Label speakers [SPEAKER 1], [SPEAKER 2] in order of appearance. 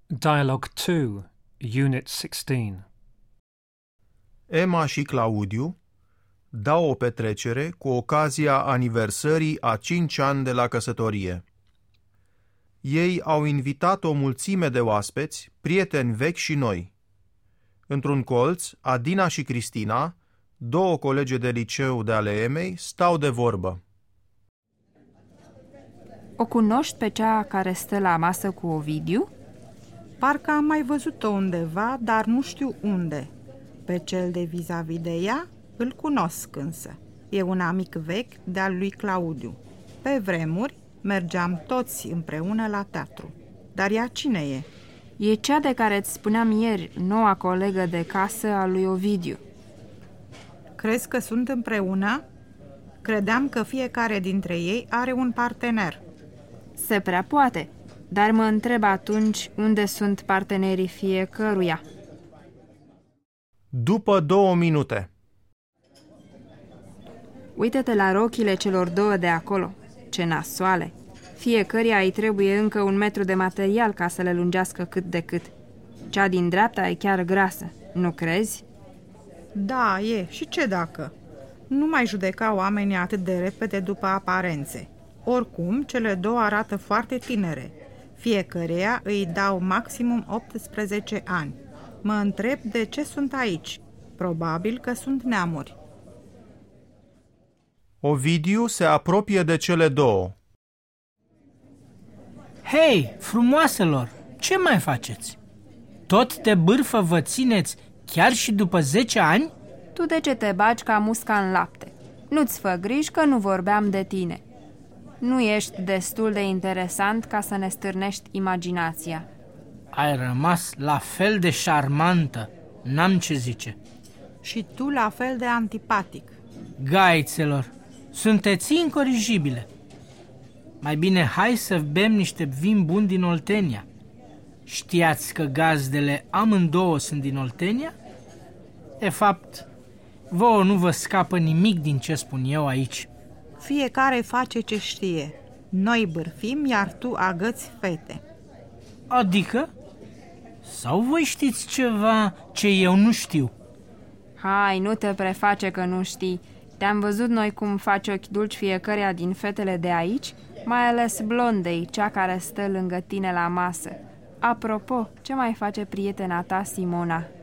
[SPEAKER 1] Dialogue 2, Unit 16.
[SPEAKER 2] Emma și Claudiu dau o petrecere cu ocazia aniversării a 5 ani de la căsătorie. Ei au invitat o mulțime de oaspeți, prieteni vechi și noi. Într-un colț, Adina și Cristina, două colege de liceu de ale Emei, stau de vorbă.
[SPEAKER 3] O cunoști pe cea care stă la masă cu Ovidiu?
[SPEAKER 4] Parcă am mai văzut-o undeva, dar nu știu unde. Pe cel de vis-a-vis de ea îl cunosc însă. E un amic vechi de-al lui Claudiu. Pe vremuri mergeam toți împreună la teatru. Dar ea cine e?
[SPEAKER 3] E cea de care îți spuneam ieri, noua colegă de casă a lui Ovidiu.
[SPEAKER 4] Crezi că sunt împreună? Credeam că fiecare dintre ei are un partener.
[SPEAKER 3] Se prea poate, dar mă întreb atunci unde sunt partenerii fiecăruia.
[SPEAKER 2] După 2 minute.
[SPEAKER 3] Uită-te la rochile celor două de acolo. Ce nasoale! Fiecăruia îi trebuie încă 1 metru de material ca să le lungească cât de cât. Cea din dreapta e chiar grasă, nu crezi?
[SPEAKER 4] Da, e. Și ce dacă? Nu mai judeca oamenii atât de repede după aparențe. Oricum, cele două arată foarte tinere. Fiecăreia îi dau maximum 18 ani. Mă întreb de ce sunt aici. Probabil că sunt neamuri.
[SPEAKER 2] Ovidiu se apropie de cele două.
[SPEAKER 5] Hei, frumoaselor, ce mai faceți? Tot de bârfă vă țineți chiar și după 10 ani?
[SPEAKER 3] Tu de ce te bagi ca musca în lapte? Nu-ți fă griji că nu vorbeam de tine. Nu ești destul de interesant ca să ne stârnești imaginația.
[SPEAKER 5] Ai rămas la fel de șarmantă, n-am ce zice.
[SPEAKER 4] Și tu la fel de antipatic.
[SPEAKER 5] Gaițelor, sunteți incorigibile. Mai bine hai să bem niște vin bun din Oltenia. Știați că gazdele amândouă sunt din Oltenia? De fapt, vouă nu vă scapă nimic din ce spun eu aici.
[SPEAKER 4] Fiecare face ce știe. Noi bârfim, iar tu agăți fete.
[SPEAKER 5] Adică? Sau voi știți ceva ce eu nu știu?
[SPEAKER 3] Hai, nu te preface că nu știi. Te-am văzut noi cum faci ochi dulci fiecăreia din fetele de aici, mai ales blondei, cea care stă lângă tine la masă. Apropo, ce mai face prietena ta, Simona?